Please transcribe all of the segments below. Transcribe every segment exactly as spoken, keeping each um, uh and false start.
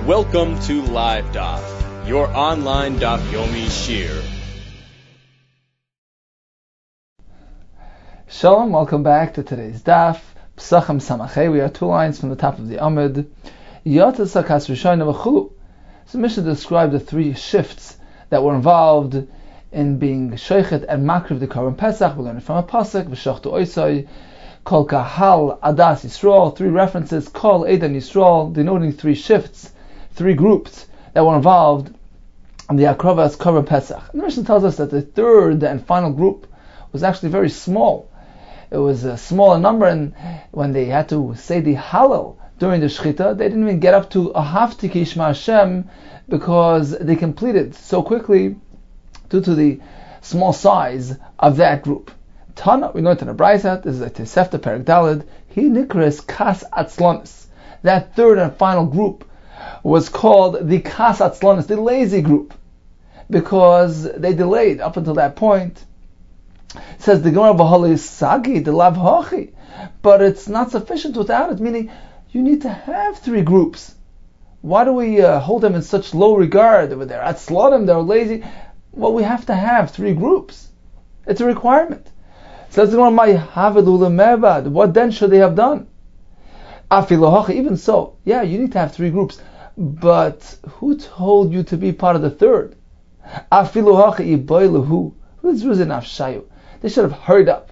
Welcome to Live Daf, your online Daf Yomi Shir. Shalom, welcome back to today's Daf, Psachim Samachay. We are two lines from the top of the Amud. Yata Sakas Rishayna V'chulu. So Mishnah described the three shifts that were involved in being Sheichet and Makriv the Korban Pesach. We learned it from a Pasuk, V'shachtu Oisai, Kol Kahal Adas Yisrael, three references, Kol Eidan Yisrael, denoting three shifts, three groups that were involved in the Akravas Korban Pesach. And the Mishnah tells us that the third and final group was actually very small. It was a smaller number, and when they had to say the Hallel during the Shechita, they didn't even get up to Ahavti ki Yishma Hashem because they completed so quickly due to the small size of that group. Tana, we learned in the Brayta, this is a Tosefta Perek Daled, he nikres Kas Atzlonis. That third and final group was called the Kas Atzlonis, the lazy group, because they delayed up until that point. It says the Gemara V'Holei Sagi, the Lav Hochi, but it's not sufficient without it, meaning you need to have three groups. Why do we uh, hold them in such low regard over there? Atzlonim, they're lazy. Well, we have to have three groups. It's a requirement. Says the Gemara, what then should they have done? Even so, yeah, you need to have three groups. But who told you to be part of the third? They should have hurried up.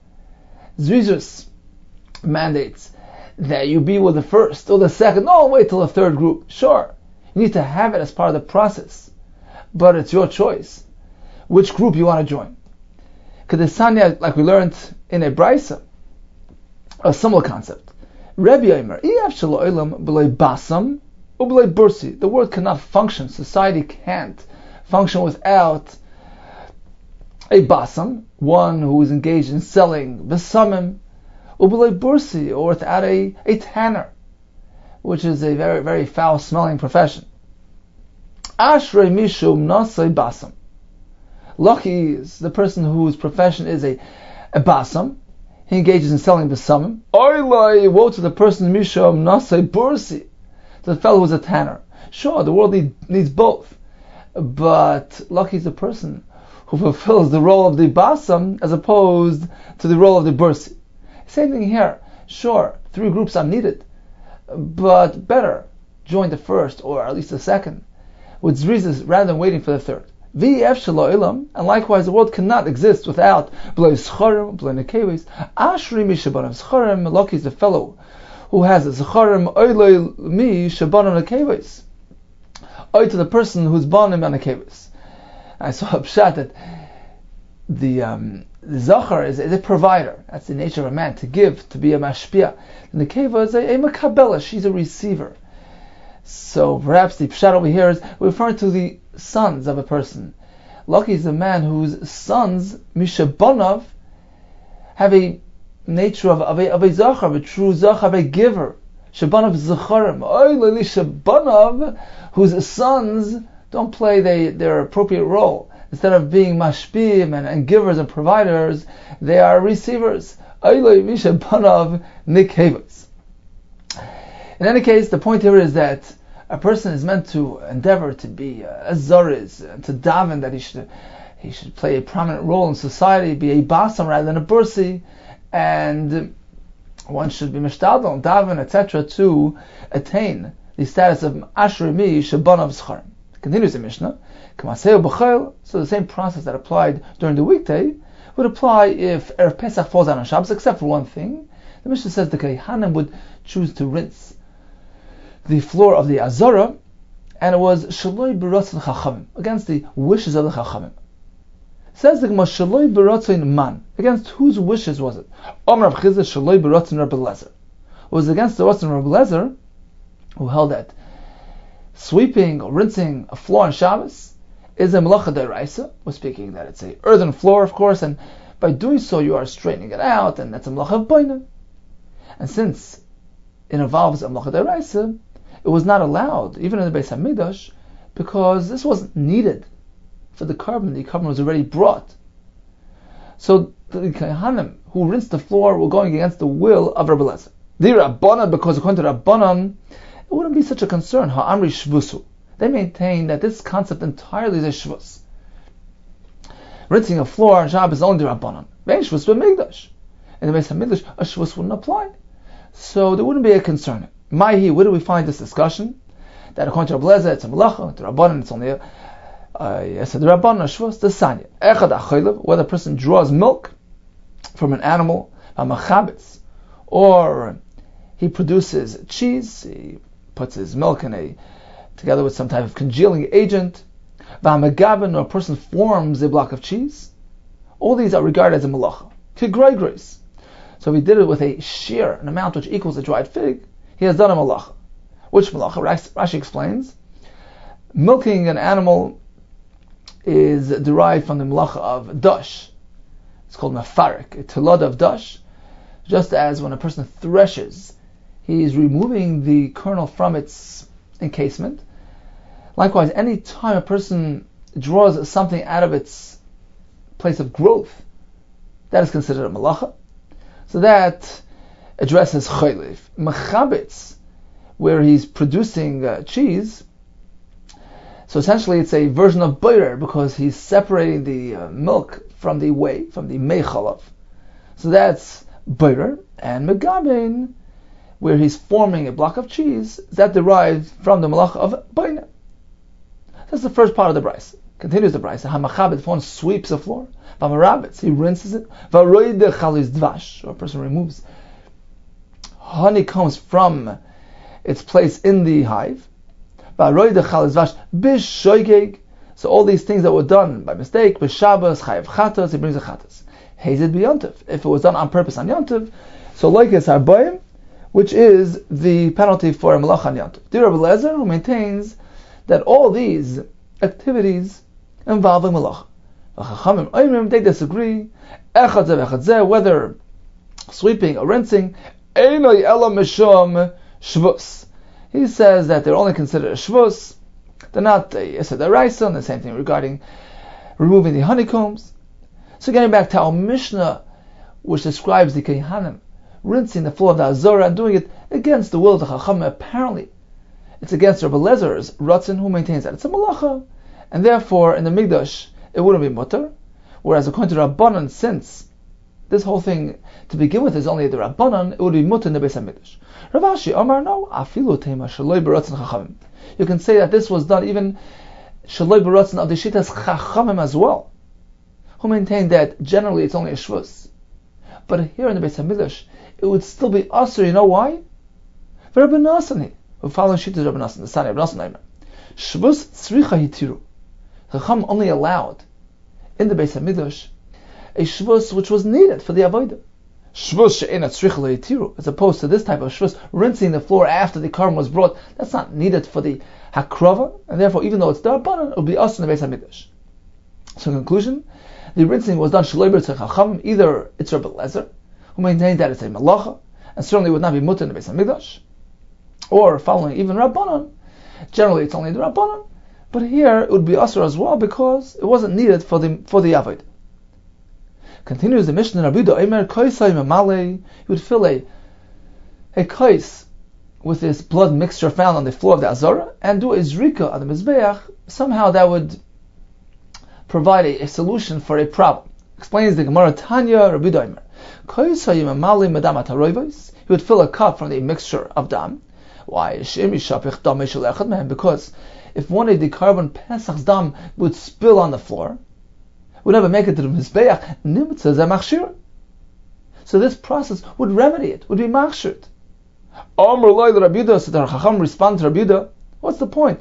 Zrizus mandates that you be with the first or the second. No, wait till the third group. Sure, you need to have it as part of the process, but it's your choice which group you want to join. Kedesanya, like we learned in a Brisa, a similar concept. Rebbe Yomer, basam u'b'lei bursi. The world cannot function. Society can't function without a basam, one who is engaged in selling besamim, u'b'lei bursi, or without a, a tanner, which is a very, very foul-smelling profession. Ashrei mishum nasei basam. Lucky is the person whose profession is a, a basam. He engages in selling besamim. Oilai, woe to the person mishum nasei bursi, the fellow who's a tanner. Sure, the world need, needs both, but lucky is the person who fulfills the role of the basam as opposed to the role of the bursi. Same thing here. Sure, three groups are needed, but better join the first or at least the second with zrizas rather than waiting for the third. And likewise, the world cannot exist without b'lei zcharim, b'lei nekeves. Ashri mi shabanim zcharim. Lucky is the fellow who has a zcharim. Oilei mi shabanim nekeves. Oy to the person who's banim and nekeves. I saw a pshat that the um, the zachar is, is a provider. That's the nature of a man, to give, to be a mashpia. The nekeva is a, a makabela. She's a receiver. So perhaps the pshat over here is referring to the sons of a person. Lucky is the man whose sons, mishabanav, have a nature of, of, a, of a zachar, of a true zachar, of a giver. Shabanav zacharim. Oileli shabanav, whose sons don't play they, their appropriate role. Instead of being mashpim and, and givers and providers, they are receivers. Oileli mishabanav nikevas. In any case, the point here is that a person is meant to endeavor to be a zariz, to daven that he should he should play a prominent role in society, be a basam rather than a bursi, and one should be mishtadl, daven, et cetera, to attain the status of ashrei mi shabanav zcharim. Continues the Mishnah. So the same process that applied during the weekday would apply if Erev Pesach falls out on Shabbos, except for one thing. The Mishnah says the Kohanim would choose to rinse the floor of the Azara, and it was Shaloi B'Ratzon Chachamim, against the wishes of the Chachamim. Says the Gemara, Shaloi B'Ratzon Man, against whose wishes was it? Omer Rav Chizda, Shaloi B'Ratzon Rabbi Lezer. It was against the Ratzon Rabbi Lezer, who held that sweeping or rinsing a floor on Shabbos is a Melacha D'Oraisa. We're speaking that it's a earthen floor, of course, and by doing so you are straightening it out, and that's a Melacha of Baina. And since it involves a Melacha D'Oraisa, it was not allowed, even in the Beis HaMikdash, because this wasn't needed for the carbon. The carbon was already brought. So the Kohanim who rinsed the floor were going against the will of Rabbi Lezer. The Rabbanan, because according to Rabbanan, it wouldn't be such a concern. Ha'amri shvusu. They maintain that this concept entirely is a shvus. Rinsing a floor on Shabbos is only the Rabbanan. Vein shvus b'migdash. In the Beis HaMikdash, a shvus wouldn't apply. So there wouldn't be a concern. Ma'hi, where do we find this discussion? That according to Rabbi Lezer, it's a malacha. To Rabbanan, it's only a uh, yes, the Rabbanan, a shvus, the sanya. Echad achaylev, whether a person draws milk from an animal, a machabitz, or he produces cheese, he puts his milk in a together with some type of congealing agent, v'hamagabin, or a person forms a block of cheese. All these are regarded as a malacha. Kigreigreis. So if he did it with a shear, an amount which equals a dried fig, he has done a malacha. Which malacha? Rashi explains. Milking an animal is derived from the malacha of dash. It's called mafarik, a telad of dash. Just as when a person threshes, he is removing the kernel from its encasement. Likewise, any time a person draws something out of its place of growth, that is considered a malacha. So that addresses chaylev. Machabitz, where he's producing uh, cheese, so essentially it's a version of boirer because he's separating the uh, milk from the whey, from the mei chalav. So that's boirer. And megabein, where he's forming a block of cheese, that derives from the malacha of boina. That's the first part of the brayso. Continues the brayso. Hamachabit, if one sweeps the floor, v'amarabitz, he rinses it. V'aroide chaliz dvash, or a person removes honey comes from its place in the hive. V'aroide chaliz dvash b'shoigeg. So all these things that were done by mistake, b'shabbos, chayav chatas, he brings a chatas. Hazed b'yontiv. If it was done on purpose on yontiv, so like it's arbayim, which is the penalty for a malach on yontiv. Dear Rabbi Lezer, who maintains that all these activities involve a malach. They disagree, whether sweeping or rinsing, he says that they're only considered a shvus, they're not a yesod deraisa, and the same thing regarding removing the honeycombs. So getting back to our Mishnah, which describes the Kehanim rinsing the floor of the Azorah and doing it against the will of the Chacham, apparently it's against Rabbi Lezer's Ratzin, who maintains that it's a malacha, and therefore in the Mikdash it wouldn't be mutter. Whereas according to Rabbanan, since this whole thing to begin with is only the Rabbanan, it would be mutter in the Beis HaMikdash. Rav Ashi Amar, no, afilu tema shaloi b'ratzin chachamim. You can say that this was done even shaloi b'ratzin of the Shitas Chachamim as well, who maintained that generally it's only a shvus. But here in the Beis HaMikdash, it would still be asur. You know why? For Rabbi Nasani, who follows Shitas Rabbi Nasan, the son of Rabbi Nasan, shvus tzricha hitiru. Chacham only allowed in the Beis HaMikdash a shvus which was needed for the avodah. Shvus she'ena tzricha hitiru, as opposed to this type of shvus, rinsing the floor after the korban was brought, that's not needed for the hakrava, and therefore even though it's darbanan, it will be asur in the Beis HaMikdash. So in conclusion, the rinsing was done shaloi b'ratzin chacham. Either it's Rabbi Lezer, who maintained that it's a malacha, and certainly would not be mutter in the Beis HaMikdash, or following even Rabbanan. Generally, it's only the Rabbanan, but here it would be asur as well because it wasn't needed for the for the avodah. Continues the Mishnah. Rabbi Yehuda Kaisai Mamale, he would fill a a kais with this blood mixture found on the floor of the Azorah and do a zrika on the mizbeach. Somehow that would provide a, a solution for a problem. Explains the Gemara Tanya Rabbi Yehuda Kaisai Mamale Madam Ataroivos. He would fill a cup from the mixture of dam. Why? Because if one of the korban Pesach's dam would spill on the floor, would never make it to the Mizbeach, Nimtzah ze machshir. So this process would remedy it, would be machshirt. Amr loy Rabbi Yehuda, so the Chacham respond to Rabbi Yehuda, what's the point?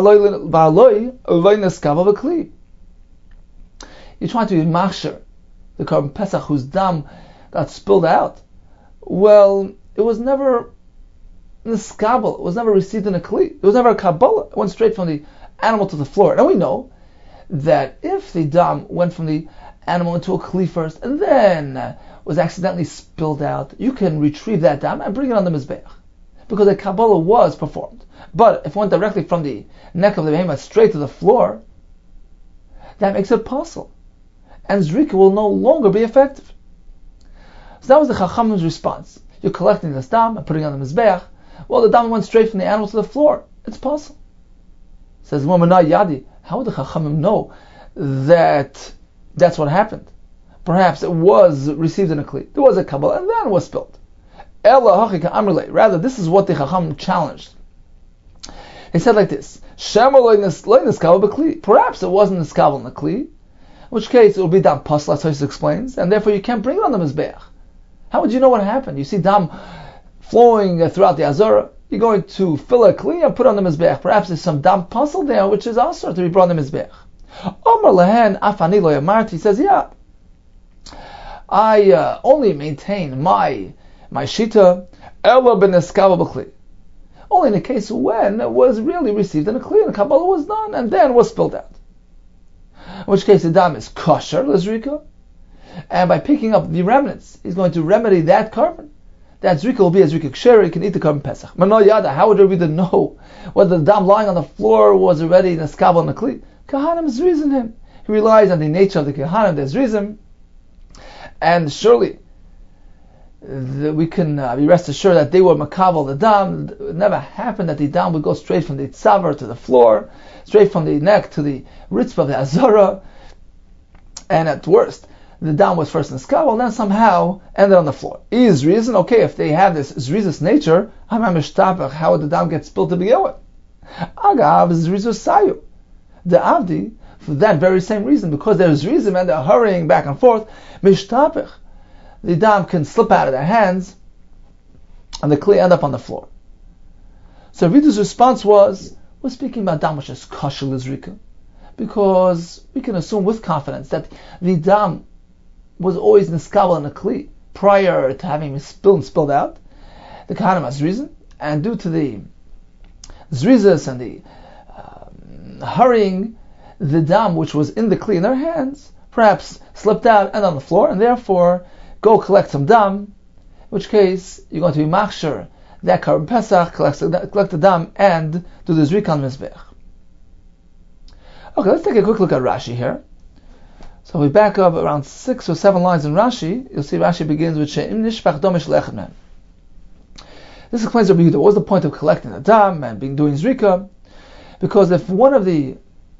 You're trying to be machshir the korban Pesach whose dam got spilled out. Well, it was never niskabel, it was never received in a kli. It was never a kabbalah. It went straight from the animal to the floor. Now we know that if the dam went from the animal into a kli first and then uh, was accidentally spilled out, you can retrieve that dam and bring it on the mizbeach, because a kabbalah was performed. But if it went directly from the neck of the behemoth straight to the floor, that makes it possible, and zrika will no longer be effective. So that was the Chachamim's response. You're collecting this dam and putting it on the mizbeach, Well, the dam went straight from the animal to the floor. It's possible. Says Momana Yadi, how would the Chachamim know that that's what happened? Perhaps it was received in a kli. There was a Kabbalah and then it was spilled. Rather, this is what the Chacham challenged. He said like this: Perhaps it wasn't niskabel in the kli, in which case it will be dam pasla, as Tosfos explains, and therefore you can't bring it on the mizbeach. How would you know what happened? You see dam flowing throughout the azara. You're going to fill a kli and put on the mizbeach. Perhaps there's some dam pasl there, which is also to be brought on the mizbeach. Omar lehen afani lo yamarti. He says, yeah, I uh, only maintain my my shita ela ben niskabel b'kli. Only in a case when it was really received in a kli and the Kabbalah was done and then was spilled out. In which case the dam is kosher, l'zrika, and by picking up the remnants, he's going to remedy that carbon. That zrika will be a zrika ksher, he can eat the carbon pesach. Mano yada, how would a reader know whether the dam lying on the floor was already in a skabel and a kli? Kahanim is reason him. He relies on the nature of the kahanim, there's reason, and surely The, we can uh, be rest assured that they were makabel the dam. It never happened that the dam would go straight from the tzavar to the floor, straight from the neck to the ritzvah of the azara, and at worst, the dam was first in skabel, and then somehow ended on the floor. Is reason okay if they have this zrizus nature? How would the dam get spilled to begin with? Agav zrizus sayu. The avdi, for that very same reason, because there's reason and they're hurrying back and forth, mishtapich. The dam can slip out of their hands and the kli end up on the floor. So Vidu's response was, we're speaking about dam which is kosher l'zrika, because we can assume with confidence that the dam was always niskabel in a kli prior to having been spilled and spilled out. The kahanim has reason, and due to the zrizas and the um, hurrying, the dam which was in the kli in their hands perhaps slipped out and on the floor, and therefore go collect some dam, in which case you're going to be machshir that carbon pesach, collect, collect the dam, and do the zrika on mizbech. Okay, let's take a quick look at Rashi here. So we back up around six or seven lines in Rashi. You'll see Rashi begins with she'im nishpach domish lechem. This explains Rabbi Yehuda. What was the point of collecting the dam and being doing zrika? Because if one of the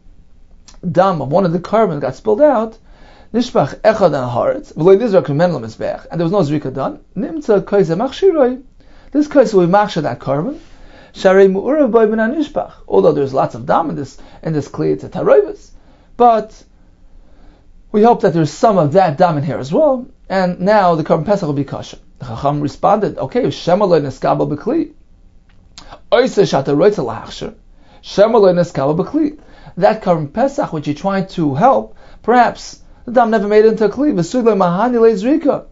dam of one of the carbon got spilled out, nishpach echad an haaretz v'lo nizrak mimenu l'mizbech, and there was no zrika done, nimtza kaisa machshiroi. This kaisa will machshir that carbon. Sharei mu'urav by b'na nishpach. Although there's lots of dam in this in this kli, it's a taroivus, but we hope that there's some of that dam in here as well, and now the carbon pesach will be kosher. The Chacham responded, okay, shemaloi neskabel b'kli, oise shata roitza lahachshir, shemaloi neskabel b'kli. That carbon pesach which you're trying to help, perhaps the dam never made it into a kli. V'suglei mahani le zrika,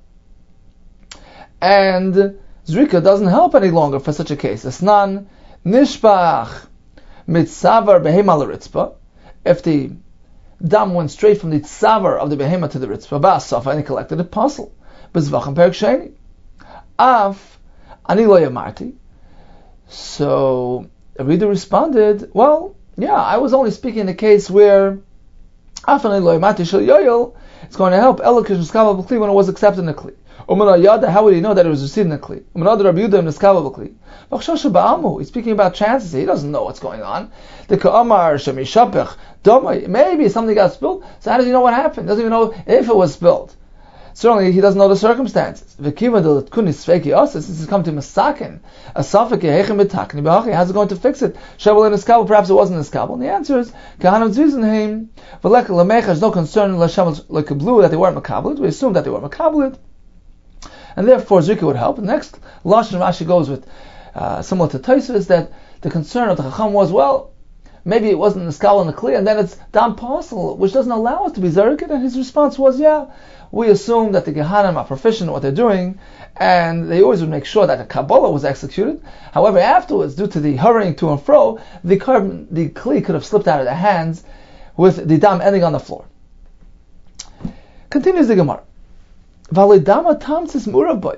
and zrika doesn't help any longer for such a case. Esnan nishpach mitzavar behema l'ritzpa. If the dam went straight from the tzavar of the behema to the ritzpa, ba'asafa, and he collected a puzzle. B'zvachim perik sheni. Af ani lo yamarti. So the reader responded, well, yeah, I was only speaking in the case where af ani lo yamarti shel yoyel, it's going to help elokish niskabel b'kli when it was accepted in the kli. Umana yada, how would he know that it was received in the kli? Umana Rabbi Yehuda niskabel b'kli. V'chshasha ba'amu, he's speaking about chances. He doesn't know what's going on. The ka'amar shemishapech domai, maybe something got spilled. So how does he know what happened? Doesn't even know if it was spilled. Certainly, he doesn't know the circumstances. Since he's come to Masakin, a Safek Yehechem B'Takni B'Hachi, how's it going to fix it? Shabbal in Iskabel, perhaps it wasn't Iskabel. And the answer is, Kahanim Tzvizenheim, V'lek L'mecha, there's no concern L'Shem L'Kablu that they weren't Makablit. We assume that they were Makablit. And therefore, Zrika would help. The next Lashon Rashi goes with, uh, similar to Tosfos, that the concern of the Chacham was, well, maybe it wasn't Iskabel in the Kli, and then it's Dam Pasel, which doesn't allow us to be Zerikit. And his response was, yeah, we assume that the Gehanim are proficient in what they're doing, and they always would make sure that the Kabbalah was executed. However, afterwards, due to the hurrying to and fro, the carbon, the Kli could have slipped out of their hands, with the dam ending on the floor. Continues the Gemara. Validama tamsis muraboy.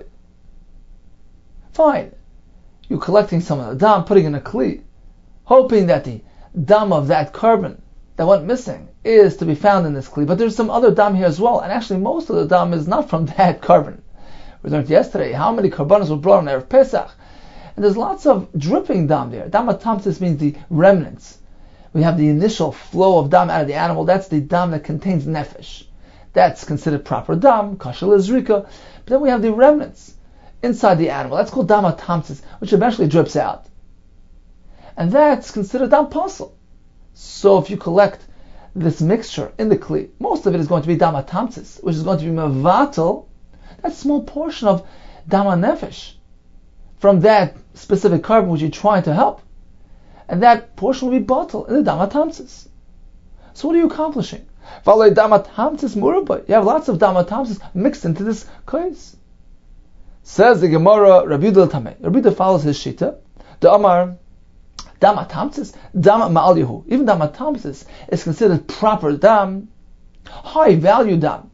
Fine, you're collecting some of the dam, putting in a Kli, hoping that the dam of that carbon that went missing is to be found in this kli, but there's some other dam here as well, and actually most of the dam is not from that carbon. We learned yesterday how many karbanos were brought on Erev Pesach, And there's lots of dripping dam there. Dam atamsis means the remnants. We have the initial flow of dam out of the animal. That's the dam that contains nefesh. That's considered proper dam, kashal izrika. But then we have the remnants inside the animal. That's called dam atamsis, which eventually drips out. And that's considered dam pasul. So if you collect this mixture in the kli, most of it is going to be dam atamsis, which is going to be mevatel, that small portion of dam nefesh from that specific carbon which you're trying to help. And that portion will be bottled in the dam atamsis. So what are you accomplishing? You have lots of dam atamsis mixed into this kais. Says the Gemara, Rabbi Yehuda Tamei. Rabbi Yehuda follows his shita. The Amar, dam atamsis, dam ma'al yehu. Even dam atamsis is considered proper dam, high value dam.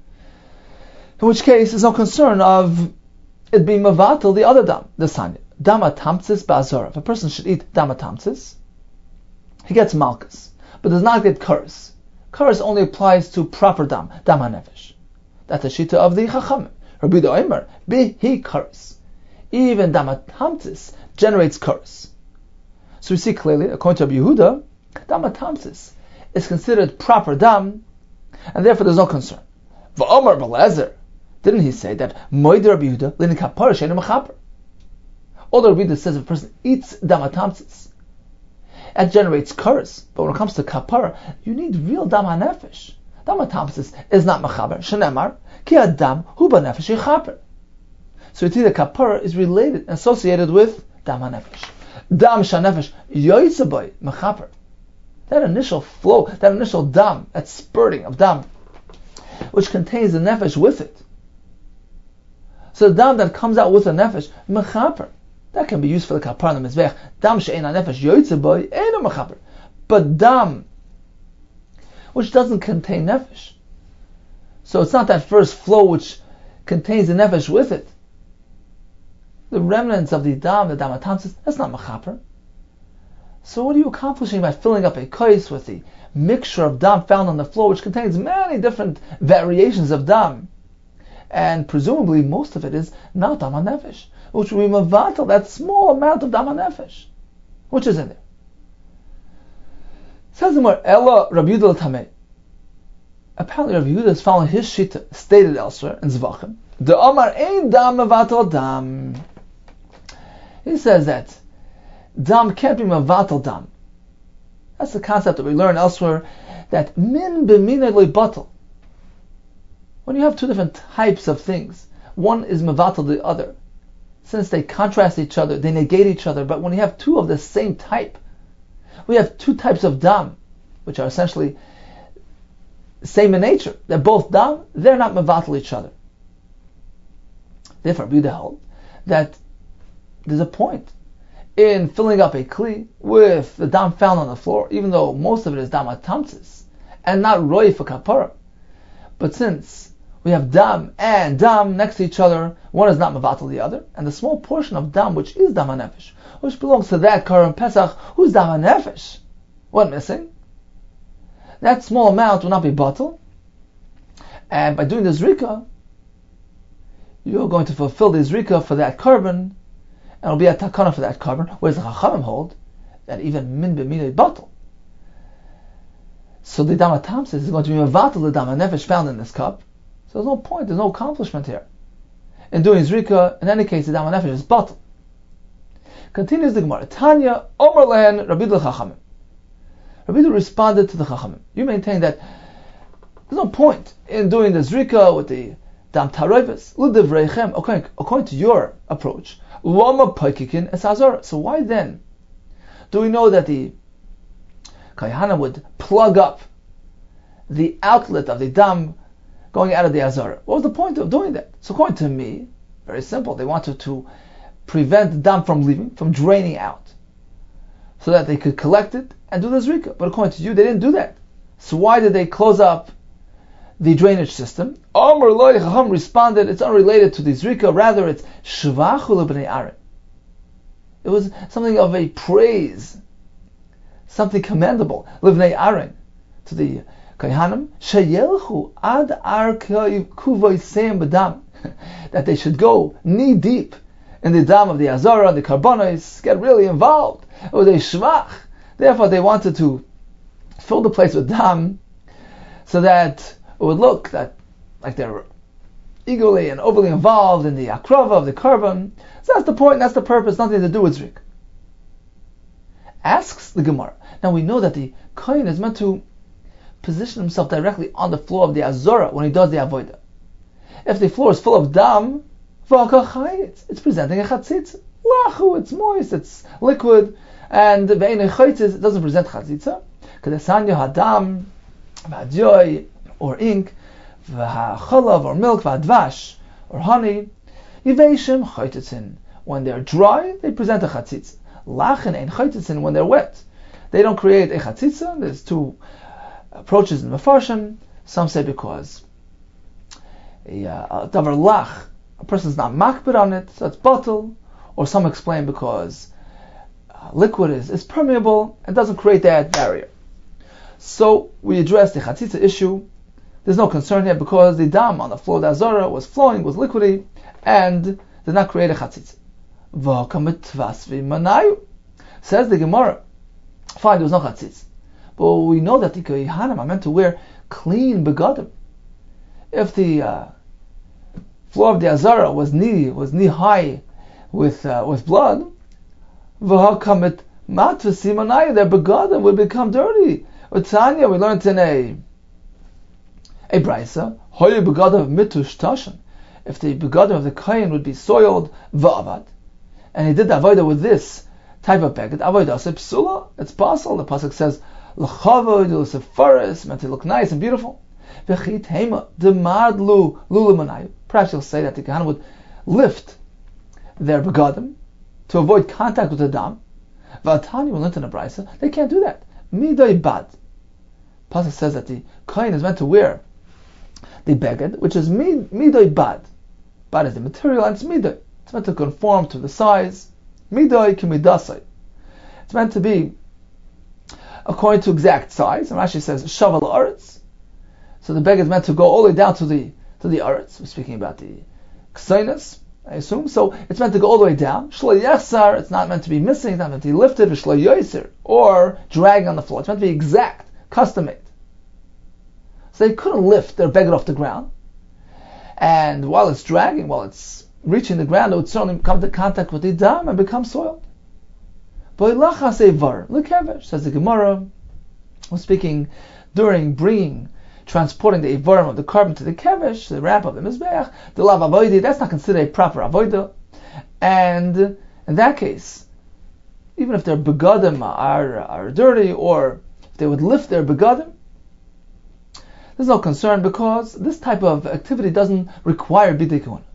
In which case, there's no concern of it being mavatal the other dam, the sanya. Dam atamsis ba'azora. If a person should eat dam atamsis, he gets malchus, but does not get kares. Kares only applies to proper dam, dam hanefesh. That's the shita of the chacham. Rabbi Yehuda Omer, bihi kares. Even dam atamsis generates kares. So we see clearly, according to Rabbi Yehuda, dam atamsis is considered proper dam, and therefore there's no concern. Va'omer b'lezer. Didn't he say that moed Rabbi Yehuda lin kapara she'enu mechaper? All the Rabbi Yehuda says if a person eats dam atamsis, it generates kares. But when it comes to kapara, you need real dam hanefesh. Dam atamsis is not mechaber. Shenemar ki adam hu b'nefesh yechaper. So you see the kapara is related, associated with dam hanefesh. Dam shanefesh yoytzaboy mechaper. That initial flow, that initial dam, that spurting of dam, which contains the nefesh with it. So the dam that comes out with the nefesh, mechaper, that can be used for the kapara and the mizbech. Dam she'ein nefesh yoytzaboy eino mechaper. But dam, which doesn't contain nefesh, so it's not that first flow which contains the nefesh with it. The remnants of the dam, the dam atamsis, that's not mechaper. So what are you accomplishing by filling up a kais with the mixture of dam found on the floor, which contains many different variations of dam, and presumably most of it is not dam hanefesh, which will be mavatal, that small amount of dam hanefesh, which is in there. Says the more Ella Rabbi Yehuda Tamei. Apparently Rabbi Yehuda is following his shita stated elsewhere in Zvachim. The Amar ein dam mavatal dam. He says that dam can't be mavatal dam. That's the concept that we learn elsewhere, that min b'minay lo batal. When you have two different types of things, one is mavatal the other. Since they contrast each other, they negate each other. But when you have two of the same type, we have two types of dam, which are essentially same in nature. They're both dam, they're not mavatal each other. Therefore, Rabbi Yehuda held that there's a point in filling up a kli with the dam found on the floor, even though most of it is dam atamsis, and not roi for kapara. But since we have dam and dam next to each other, one is not mavatal the other, and the small portion of dam which is dam hanefesh, which belongs to that Karan Pesach, who's dam hanefesh, what missing? That small amount will not be batal, and by doing the zrika, you're going to fulfill the zrika for that carbon, and it'll be a takana for that carbon, whereas the Chachamim hold that even min b'minay batal. So the dam atamsis is going to be mavatal the dam hanefesh found in this cup. So there's no point, there's no accomplishment here. In doing zrika, in any case, the dam hanefesh is batal. Continues the Gemara. Tanya, Omer lehen, Rabbi Yehuda Chachamim. Rabbi Yehuda responded to the Chachamim. You maintain that there's no point in doing the zrika with the dam taroivus, l'divreichem, according, according to your approach. Lama paikikin es azara. So why then do we know that the Kayhana would plug up the outlet of the dam going out of the azara? What was the point of doing that? So according to me, very simple, they wanted to prevent the dam from leaving, from draining out, so that they could collect it and do the zrika. But according to you, they didn't do that. So why did they close up the drainage system? Amar Loi Chacham responded, it's unrelated to the zrika, rather it's shvachu lebnei Aaron. It was something of a praise, something commendable, lebnei Aaron, to the Kayhanim, sheyelchu ad ar kuvoisem b'dam, that they should go knee deep in the dam of the Azara and the Karbonos, get really involved. It was a shvach. Therefore, they wanted to fill the place with dam so that it would look that like they're eagerly and overly involved in the akrava of the carbon. So that's the point, that's the purpose, nothing to do with zrik. Asks the Gemara. Now we know that the kohen is meant to position himself directly on the floor of the Azara when he does the avodah. If the floor is full of dam, it's presenting a chatzitza. Lachu, it's moist, it's liquid, and it doesn't present chatzitza. Kadesanya hadam, v'adyoy, or ink, v'hachalav, or milk, v'advash, or honey, yiveshim chaytitzin. When they're dry, they present a chatzitza. Lachen and chaytitzin when they're wet. They don't create a chatzitza. There's two approaches in Mefarshim. Some say because a uh, davar lach, a person's not makbid on it, so it's bottle. Or some explain because uh, liquid is, is permeable and doesn't create that barrier. So we address the chatzitza issue. There's no concern here because the dam on the floor of the Azara was flowing, was liquidy, and did not create a chatzitza. Says the Gemara, fine, there was no chatzitza. But we know that the kohanim are meant to wear clean begadim. If the uh, floor of the Azara was knee was knee high with uh, with blood, their begadim would become dirty. With Tanya, we learned in a a brisa, hoye begadim mitush tashan. If the begadim of the kohen would be soiled, va'avad, and he did the avodah with this type of beged, avodah se psula, it's possible. The pasuk says, l'chavod l'sefaris, meant to look nice and beautiful. V'chit hema demadlu lulamanai. Perhaps you'll say that the kohen would lift their begadim to avoid contact with the dam. V'atani, we learned in the brisa, they can't do that. Midoi bad. Pasuk says that the kohen is meant to wear the beged, which is midoi bad. Bad is the material, and it's midoi. It's meant to conform to the size. Midoi kimidasai. It's meant to be according to exact size. And Rashi says shaval aretz. So the beged is meant to go all the way down to the to the aretz. We're speaking about the ksainas, I assume. So it's meant to go all the way down. Shlo yechsar. It's not meant to be missing. It's not meant to be lifted. Shlo yoser, or dragging on the floor. It's meant to be exact, custom made. So they couldn't lift their beged off the ground. And while it's dragging, while it's reaching the ground, it would certainly come into contact with the dam and become soiled. Says the Gemara, we're speaking during bringing, transporting the ivarim of the carbon to the kevesh, the wrap of the mizbeach, the lav avodah, that's not considered a proper avodah. And in that case, even if their begadim are, are dirty, or if they would lift their begadim, there's no concern because this type of activity doesn't require bidei kahuna.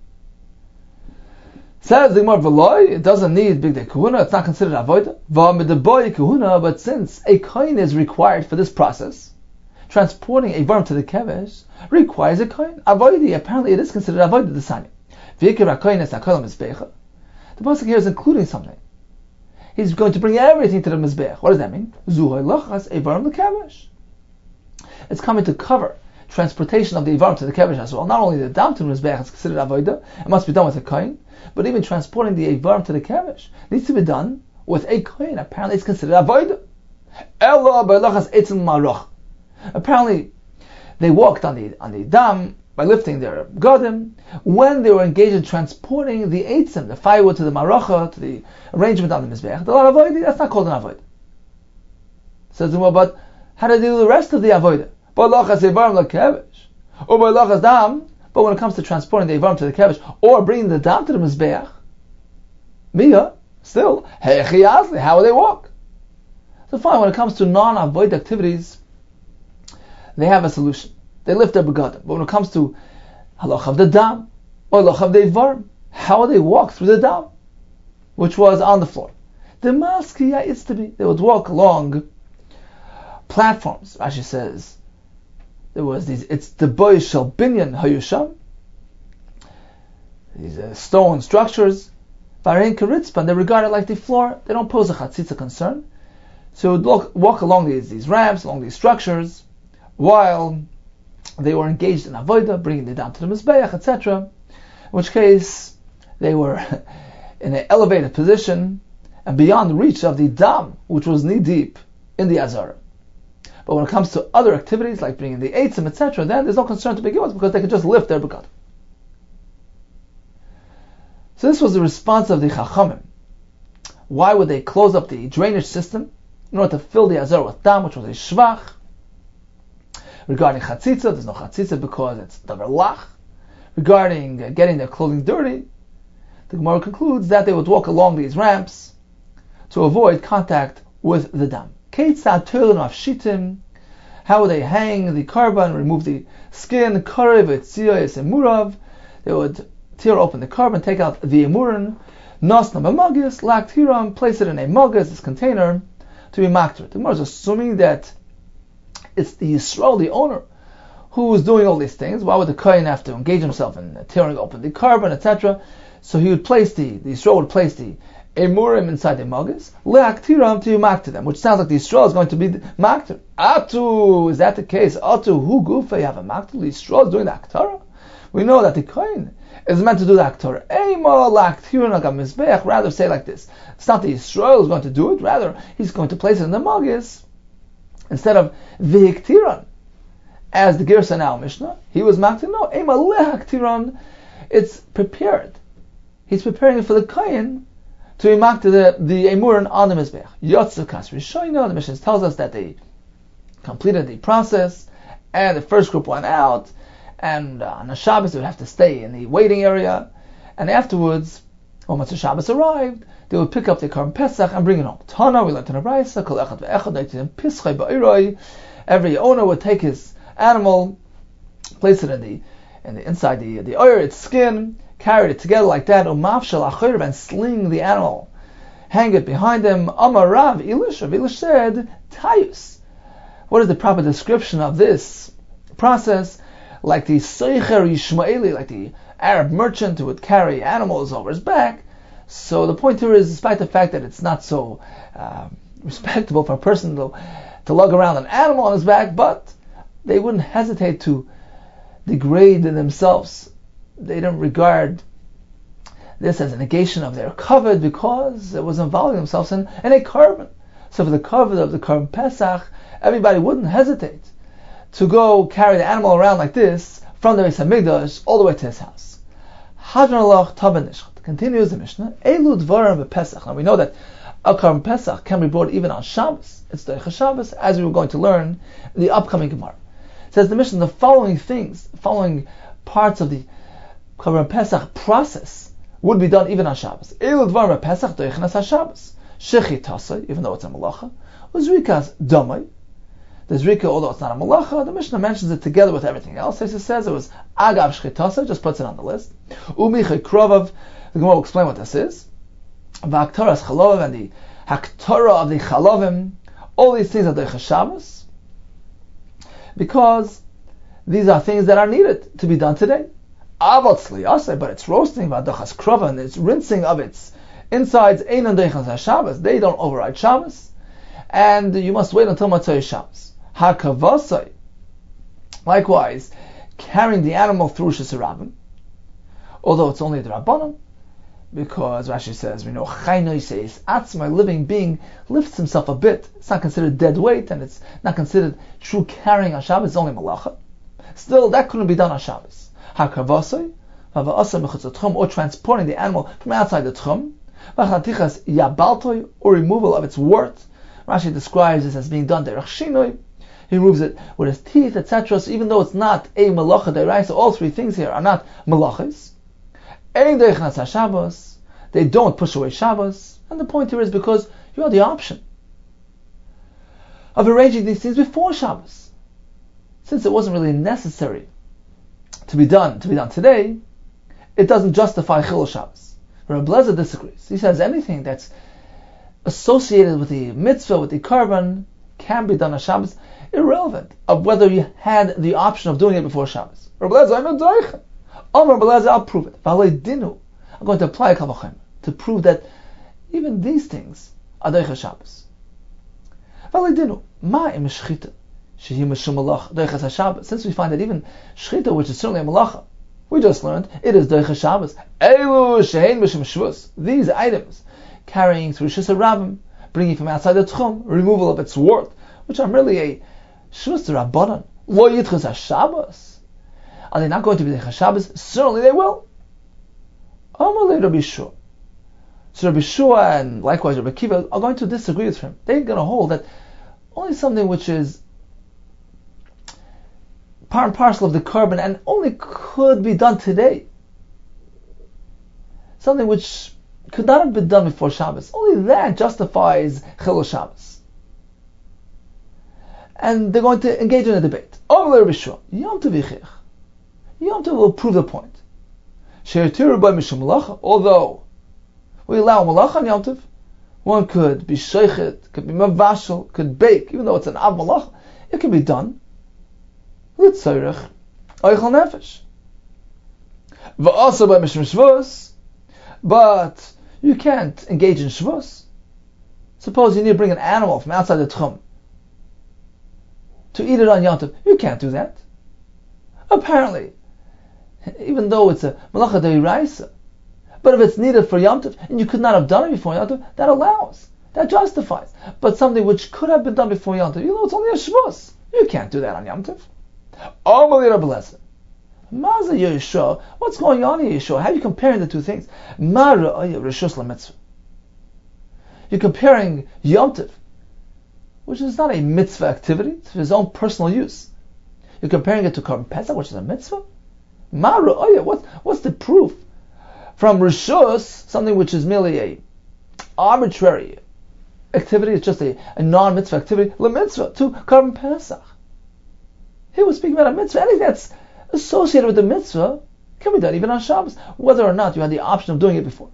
Says the Gemara, v'loi, it doesn't need bidei kahuna, it's not considered avodah. V'amidaboi kahuna, but since a kohen is required for this process, transporting a varm to the kevesh requires a kohen. Avodah, apparently it is considered avodah the sani. V'ikir ha-kohen es ha-kol ha-mizbecha. The pasuk here is including something. He's going to bring everything to the mizbech. What does that mean? Zuhay lachas a varm the kevesh. It's coming to cover transportation of the ivarim to the kevesh as well. Not only the dam to the mizbech is considered avodah, it must be done with a kohen, but even transporting the ivarim to the kevesh needs to be done with a kohen. Apparently, it's considered avodah. Ela b'lachas etzim maroch. Apparently, they walked on the on the dam by lifting their godim when they were engaged in transporting the eitzim, the firewood, to the marocha, to the arrangement on the mizbech. The avodah, that's not called an avodah. Says the, well, but how do they do the rest of the avodah? But when it comes to transporting the ivarim to the kevesh or bringing the dam to the mizbeach, mia still how will they walk? So fine, when it comes to non-avoid activities, they have a solution. They lift their begadim. But when it comes to halach of the dam or halach of the ivarim, how will they walk through the dam, which was on the floor? The maskiya is to be. They would walk along platforms. Rashi says there was these. It's the boy shel binyan hayusham. These uh, stone structures, varein karitzpan. They're regarded like the floor. They don't pose a chatzitza concern. So they would walk, walk along these these ramps, along these structures, while they were engaged in avodah, bringing it down to the mizbeach, et cetera. In which case they were in an elevated position and beyond the reach of the dam, which was knee deep in the Azara. But when it comes to other activities like bringing the eitzim, et cetera, then there's no concern to begin with because they could just lift their begadim. So this was the response of the Chachamim. Why would they close up the drainage system in order to fill the Azara with dam, which was a shvach? Regarding chatzitza, there's no chatzitza because it's davar lach. Regarding uh, getting their clothing dirty, the Gemara concludes that they would walk along these ramps to avoid contact with the dam. How would they hang the carbon, remove the skin, karev, etziyos, and murav? They would tear open the carbon, take out the emurin, nasna b'magis, lak tiram, place it in a magas, this container, to be makter. The Gemara is assuming that it's the Yisrael, the owner, who is doing all these things. Why would the Kohen have to engage himself in tearing open the carbon, et cetera? So he would place the, the Yisrael would place the emurim inside the magas, leak tiram, to makter them, which sounds like the Yisrael is going to be makter. Atu, is that the case? Atu, hu gufa, you have a makter, the Yisrael is doing the aktara? We know that the Kohen is meant to do the aktara. Eima lak tiram agam mizbeach, rather say like this. It's not the Yisrael who's going to do it, rather he's going to place it in the magas. Instead of vihiktiran, as the Girsa now Mishnah, he was maktir. No, ema lehaktiran, it's prepared. He's preparing it for the Kohen to be maktir the, the emurin on the Mizbech. Yotzakas Rishoina, the Mishnah tells us that they completed the process, and the first group went out, and uh, on the Shabbos they would have to stay in the waiting area, and afterwards, when Motzei Shabbos arrived, they would pick up the Karban Pesach and bring it home. Tana, we learned in a Brayso, kol echad ve'echad, pischei ba'iroi. Every owner would take his animal, place it in the, in the inside the the oyer, its skin, carry it together like that, umafshel achayr, and sling the animal, hang it behind him. Amar Rav Elish, Rav Elish said, tayus. What is the proper description of this process? Like the Seicher Yishmaeli, like the Arab merchant who would carry animals over his back. So the point here is, despite the fact that it's not so uh, respectable for a person to, to lug around an animal on his back, but they wouldn't hesitate to degrade themselves. They don't regard this as a negation of their covet because it was involving themselves in, in a carbon. So for the covet of the Karban Pesach, everybody wouldn't hesitate to go carry the animal around like this from the Beis Hamikdash all the way to his house. Hadron Alach Taban Nishchat. Continues the Mishnah. Elu dvarim b'Pesach. Now we know that a Karban Pesach can be brought even on Shabbos. It's Deicha Shabbos, as we were going to learn in the upcoming Gemara. It says the Mishnah, the following things, the following parts of the Karban Pesach process would be done even on Shabbos. Elu dvarim b'Pesach Deichnas HaShabbos. Shechi Tasei, even though it's a malacha. Uzrikas Damai. The Zrika, although it's not a malacha, the Mishnah mentions it together with everything else. It says it was Agav Shchitasa, just puts it on the list. Umiche Krovav, the Gemara will explain what this is. V'aktaras Chalav, and the Haktara of the Chalavim, all these things are Deicha Shabbos, because these are things that are needed to be done today. Avat Sliyaseh, but it's roasting, V'adachas Krova, and it's rinsing of its insides, Einan Deichas Shabbos, they don't override Shabbos, and you must wait until Motzei Shabbos. Hakavasai, likewise, carrying the animal through Shesarabim, although it's only the Rabbanim, because Rashi says, we know, Chaynoi says, Atzma, living being, lifts himself a bit. It's not considered dead weight, and it's not considered true carrying on Shabbos, it's only Malacha. Still, that couldn't be done on Shabbos. Hakavasai, Vava'asai mechutz Tchum, or transporting the animal from outside the Tchum, Vachatichas Yabaltoi, or removal of its wart. Rashi describes this as being done derech shinoi. He removes it with his teeth, et cetera. So even though it's not a malacha deraisa, all three things here are not malachas. Ein deichnas haShabbos, they don't push away Shabbos, and the point here is because you have the option of arranging these things before Shabbos. Since it wasn't really necessary to be done to be done today, it doesn't justify Chilul Shabbos. Rabbi Lezer disagrees. He says anything that's associated with the mitzvah, with the carbon, can be done on Shabbos, irrelevant of whether you had the option of doing it before Shabbos. Rabbi Lezer, I'm not doing. Oh, Rabbi Lezer, I'll prove it. Dinu, I'm going to apply a Kavachem to prove that even these things are doicha Shabbos. Dinu, ma im shchita, shehi mishum malach doichas haShabbos. Since we find that even shchita, which is certainly a malacha, We just learned it is Doicha Shabbos. Elu shehein b'shem shvus. These items carrying through Rishus Rabbim, bringing from outside the Tchum, removal of its worth, which are merely a Shvus Rabbanan. Lo Yitchus HaShabbos. Are they not going to be Doicha Shabbos? Certainly they will. Amalei Rabbi Shua. So Rabbi Shua and likewise Rabbi Akiva are going to disagree with him. They're going to hold that only something which is part and parcel of the carbon and only could be done today, something which could not have been done before Shabbos, only that justifies Chilul Shabbos. And they're going to engage in a debate. Yom Tov Yom Tov will prove the point. Although we allow malacha on Yom Tov, one could be sheichet, could be mavashal, could bake, even though it's an av malacha, it can be done. L'tzorech oichel nefesh. V'also by mishum shvus, but you can't engage in shvus. Suppose you need to bring an animal from outside the tchum to eat it on Yom Tov. You can't do that. Apparently, even though it's a malacha deiraisa, but if it's needed for Yom Tov, and you could not have done it before Yom Tov, that allows, that justifies. But something which could have been done before Yom Tov, you know, it's only a shvus. You can't do that on Yom Tov. What's going on here, Yeshua? How are you comparing the two things? You're comparing Yom Tov, which is not a mitzvah activity, it's for his own personal use. You're comparing it to Korban Pesach, which is a mitzvah. What, what's the proof? From Rishus, something which is merely a arbitrary activity, it's just a, a non-mitzvah activity, le-mitzvah, to Korban Pesach. Here we're speaking about a mitzvah. Anything that's associated with the mitzvah can be done even on Shabbos, whether or not you had the option of doing it before.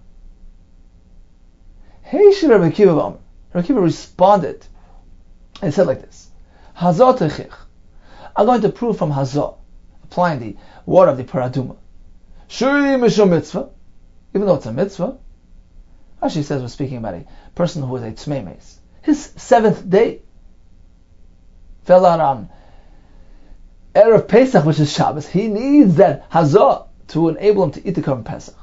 Hey, Rabbi Akiva Rabbi Akiva responded and said like this: Hazah techich. I'm going to prove from Hazah, applying the water of the paraduma. Shuri mishum mitzvah, even though it's a mitzvah. Rashi says we're speaking about a person who was a tzmei meis. His seventh day fell out on Erev Pesach, which is Shabbos. He needs that hazah to enable him to eat the Korban Pesach.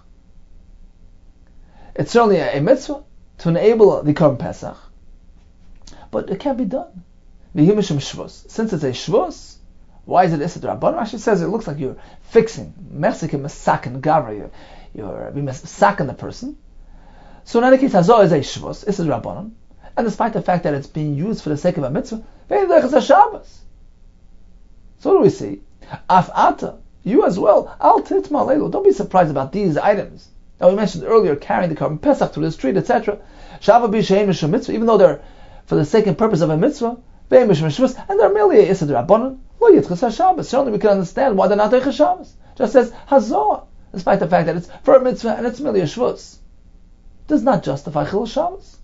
It's certainly a, a mitzvah to enable the Korban Pesach, but it can't be done. Since it's a shvus, why is it Issa D'Rabbanan? Rashi says it looks like you're fixing, Mexican Mesakin Gavra, you're, you're Mesakin the person. So in any case, hazah is a shvus, Issa D'Rabbanan, and despite the fact that it's being used for the sake of a mitzvah, it's a Shabbos. So what do we see? Af'ata, you as well, al titma leilu. Don't be surprised about these items that we mentioned earlier, carrying the Korban Pesach through the street, et cetera. Shava b'shein mishum mitzvah, even though they're for the sake and purpose of a mitzvah, ve'im mishum shvus, and they're merely a Issa D'Rabbanan, lo yitchus HaShabbos. Certainly we can understand why they're not Doicha Shabbos. Just says hazah, despite the fact that it's for a mitzvah and it's merely a shvus, does not justify Chilul Shabbos.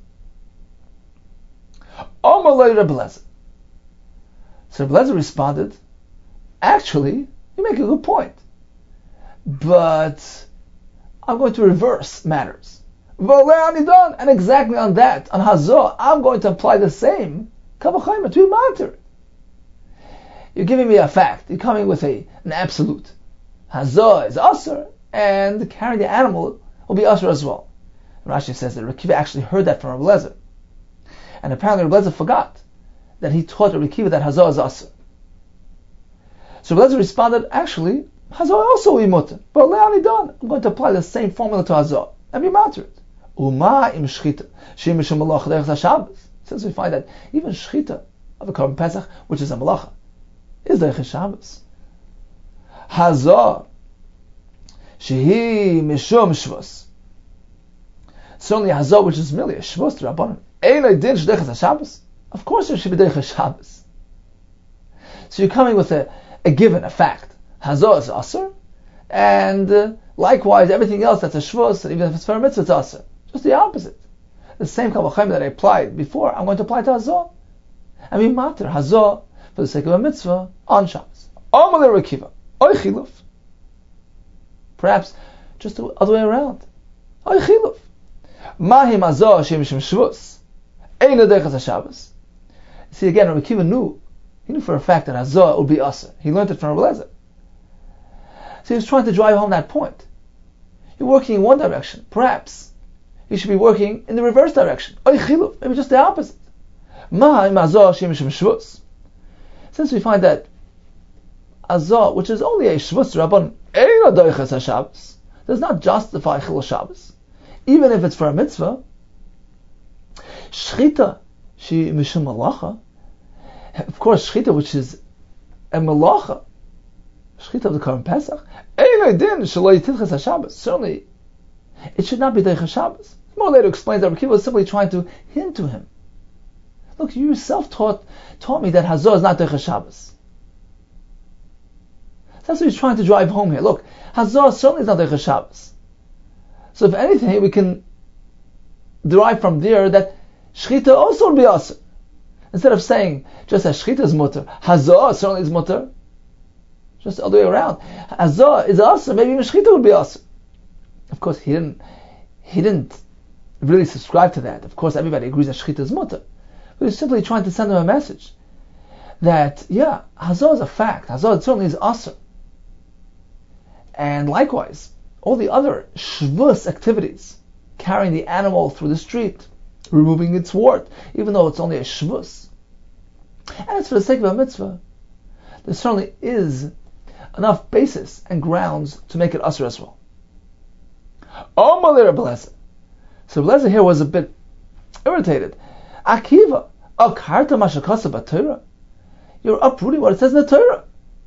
Amalei Rebbe Lezer. So Rebbe Lezer responded, actually, you make a good point, but I'm going to reverse matters. And exactly on that, on hazah, I'm going to apply the same kavachayma to be matter. You're giving me a fact. You're coming with a an absolute. Hazah is asur, and carrying the animal will be asur as well. Rashi says that Rabbi Akiva actually heard that from Rebbe Lezer, and apparently Rebbe Lezer forgot that he taught Rabbi Akiva that hazah is asur. So Rebbe Lezer responded, actually, hazah also will be mutter, but le'ani done. I'm going to apply the same formula to hazah and be matter it. Uma im shchita, she'im mishum malach derech haShabbos. Since we find that even shchita of a Korban Pesach, which is a malacha, is derech haShabbos. Hazah, shehi mishum shvus. Certainly hazah, which is merely a shvus to Rabbanan. Ein din derech haShabbos. Of course, it should be derech haShabbos. So you're coming with a a given, a fact. Hazah is asur, and uh, likewise everything else that's a shvus, even if it's for a mitzvah, it's asur. Just the opposite. The same kavachayim that I applied before, I'm going to apply to hazah. I mean, matter hazah for the sake of a mitzvah on Shabbos. Amalei Rabbi Akiva, oy chiluf. Perhaps just the other way around. Oy chiluf. Mahim hazah shem shem shvus. Ein derech haShabbos. See again, Rabbi Akiva knew. He knew for a fact that hazah would be asur. He learned it from Rebbe Lezer. So he was trying to drive home that point. You're working in one direction. Perhaps you should be working in the reverse direction. Maybe just the opposite. Since we find that Azah, which is only a Shvus Rabban, does not justify Chilul Shabbos, even if it's for a mitzvah. Shchita, she mishum malacha. Of course, Shchita, which is a malacha, Shchita of the Korban Pesach, certainly, it should not be Deicha Shabbos. More later explains that Rabbi Akiva was simply trying to hint to him. Look, you yourself taught taught me that Hazor is not Deicha Shabbos. That's what he's trying to drive home here. Look, Hazor certainly is not Deicha Shabbos. So if anything, we can derive from there that Shchita also will be Asr. Instead of saying just as Shchita is mutter, Hazor certainly is mutter. Just all the way around. Hazor is Asr, maybe even Shchita would be Asr. Of course, he didn't. He didn't really subscribe to that. Of course, everybody agrees that Shchita is mutter. But he's simply trying to send them a message that, yeah, Hazor is a fact. Hazor certainly is Asr. And likewise, all the other Shvus activities, carrying the animal through the street, removing its wart, even though it's only a Shvus. And it's for the sake of a mitzvah. There certainly is enough basis and grounds to make it Asr as well. Oh, Malira Beleza. So Beleza here was a bit irritated. Akiva, akarta mashakasa b'Torah. You're uprooting what it says in the Torah.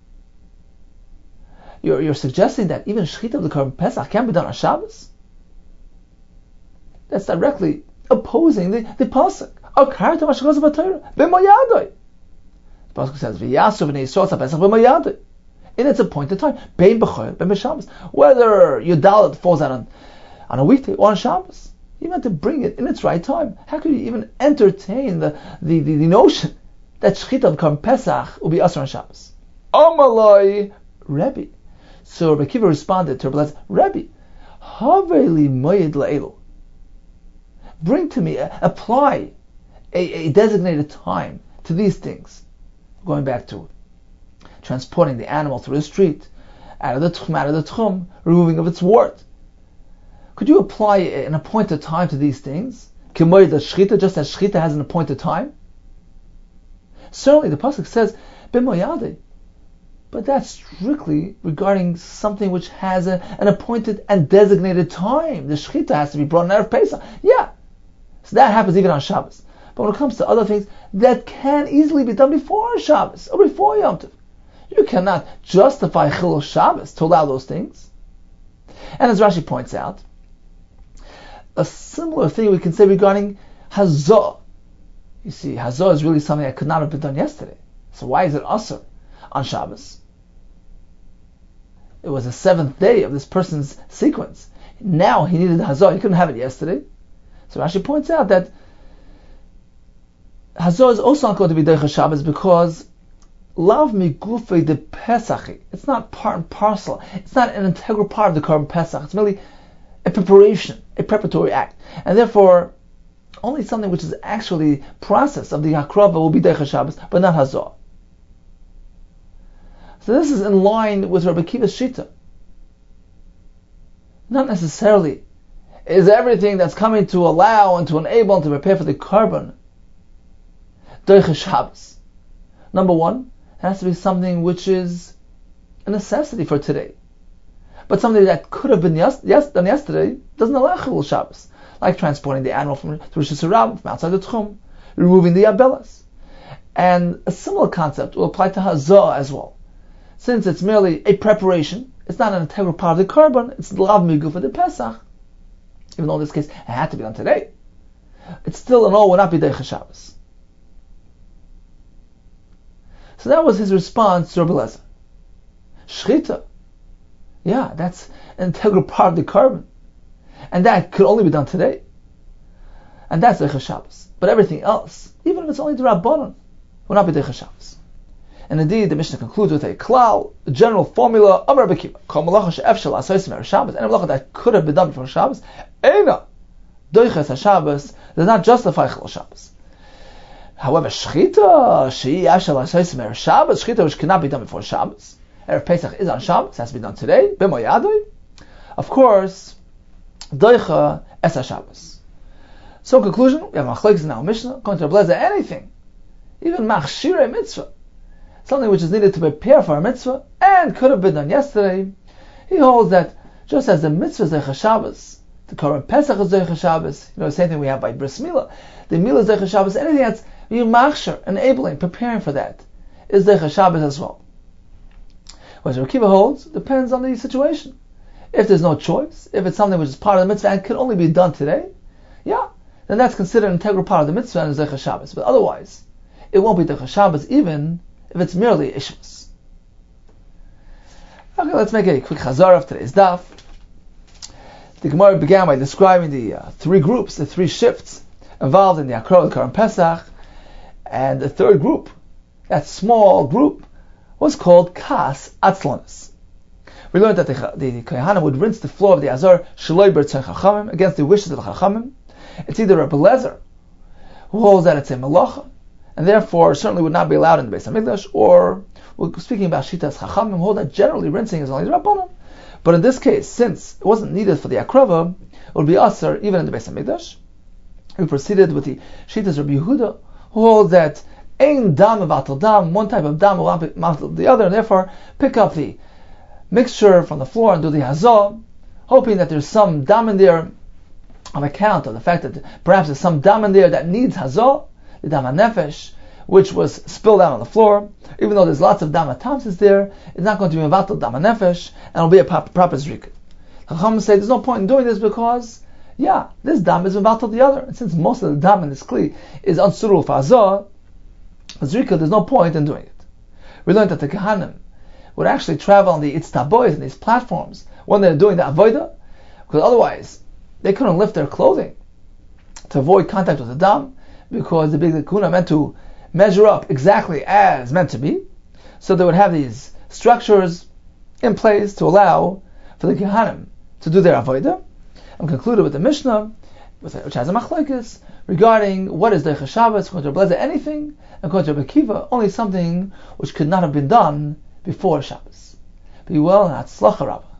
You're, you're suggesting that even Shechita of the Korban Pesach can be done on Shabbos? That's directly opposing the, the Pasuk. Akarta mashakasa b'Torah. B'mayadoi. The Pasuk says, V'yasu v'nei Yisrael tzapesach b'mayadoi. In its appointed time. Bein b'choyer, bein b'Shabbos. Whether your dalet falls out on, on a weekday or on Shabbos. You have to bring it in its right time. How could you even entertain the, the, the, the notion that Shechita of Korban Pesach will be Asr on Shabbos? Amalai Rebbe. So Rabbi Akiva responded to Rabbi Lezer, Rebbe, Haveli Moyed La'elu. Bring to me, apply a, a designated time to these things. Going back to transporting the animal through the street, out of the tchum, out of the tchum, removing of its wart. Could you apply an appointed time to these things? K'moed Shechita, just as Shechita has an appointed time? Certainly, the pasuk says b'moyade, but that's strictly regarding something which has a, an appointed and designated time. The Shechita has to be brought in Erev Pesach. Yeah, so that happens even on Shabbos. But when it comes to other things, that can easily be done before Shabbos or before Yom Tov. You cannot justify Chilul Shabbos to allow those things. And as Rashi points out, a similar thing we can say regarding Hazor. You see, Hazor is really something that could not have been done yesterday. So why is it Asr on Shabbos? It was the seventh day of this person's sequence. Now he needed the Hazor. He couldn't have it yesterday. So Rashi points out that Hazor is also not going to be Deicha Shabbos because Lav mi gufei de Pesachi. It's not part and parcel. It's not an integral part of the Korban Pesach. It's merely a preparation, a preparatory act. And therefore, only something which is actually process of the Hakrava will be Deicha Shabbos, but not Hazor. So this is in line with Rabbi Akiva's Shita. Not necessarily is everything that's coming to allow and to enable and to prepare for the Korban Deicha Shabbos. Number one, it has to be something which is a necessity for today. But something that could have been yes, yes, done yesterday doesn't allow Chilul Shabbos, like transporting the animal from Rosh Hashanah, from outside the Tchum, removing the Abelas. And a similar concept will apply to Hazor as well. Since it's merely a preparation, it's not an integral part of the Korban, it's Lav Migu for the Pesach, even though in this case it had to be done today. It still in all will not be Deicha Shabbos. So that was his response to Rabbi Lezer. Shechita. Yeah, that's an integral part of the Korban. And that could only be done today. And that's Deicha Shabbos. But everything else, even if it's only the Rabbanon, will not be Deicha Shabbos. And indeed, the Mishnah concludes with a klal, a general formula of Rabbi Akiva. Kol malacha she'efshel asosim erev Shabbos. Any malacha that could have been done before Shabbos, eina doiches haShabbos, does not justify Chilul Shabbos. However, Shechita, she'i efshel asosim erev Shabbos, Shechita which cannot be done before Shabbos, Erev Pesach is on Shabbos, has to be done today, b'moyadoi. Of course, doicha es Shabbos. So in conclusion, we have machlokes in our Mishnah, according to Rabbi Lezer, anything, even machshirei mitzvah, something which is needed to prepare for a mitzvah, and could have been done yesterday, he holds that just as the mitzvah is doicha Shabbos, the Korban Pesach is doicha Shabbos, you know, the same thing we have by Bris Milah, the Milah is doicha Shabbos, anything that's being machshir, enabling, preparing for that, is doicha Shabbos as well. What Rabbi Akiva holds depends on the situation. If there's no choice, if it's something which is part of the mitzvah and can only be done today, yeah, then that's considered an integral part of the mitzvah and is doicha Shabbos. But otherwise, it won't be doicha Shabbos even if it's merely ishmas. Okay, let's make a quick chazar of today's daf. The Gemara began by describing the uh, three groups, the three shifts involved in the Akra of Korban Pesach, and the third group, that small group, was called Kas Atzlanis. We learned that the, the Kohanim would rinse the floor of the Azar Shaloi B'Rtzon Chachamim, against the wishes of the Chachamim. It's either Rabbi Lezer, who holds that it's a Melacha, and therefore certainly would not be allowed in the Beis HaMikdash, or we're speaking about Shitas Chachamim, who hold that generally rinsing is only the Rabbanon. But in this case, since it wasn't needed for the Akrava, it would be Asar even in the Beis HaMikdash. We proceeded with the Shitas Rabbi Yehuda, who holds that Ein dam avatal dam, one type of dam will avatal the other, and therefore pick up the mixture from the floor and do the hazah, hoping that there's some dam in there on account of the fact that perhaps there's some dam in there that needs hazah, the dam nefesh, which was spilled out on the floor. Even though there's lots of dam tamsis there, it's not going to be avatal dam nefesh, and it'll be a proper, proper zrika. Chacham say there's no point in doing this because, yeah, this dam is avatal the other, and since most of the dam in this kli is unsuitable for hazah, Zrika, there's no point in doing it. We learned that the Kohanim would actually travel on the itztabois, and these platforms, when they're doing the avodah, because otherwise they couldn't lift their clothing to avoid contact with the dam, because the big Kahuna meant to measure up exactly as meant to be. So they would have these structures in place to allow for the Kohanim to do their avodah. And concluded with the Mishnah, which has a machlokes regarding what is doicha Shabbos, according to Rabbi Lezer, anything, and according to Rabbi Akiva, only something which could not have been done before Shabbos. Be well and hatzlacha Rabbah.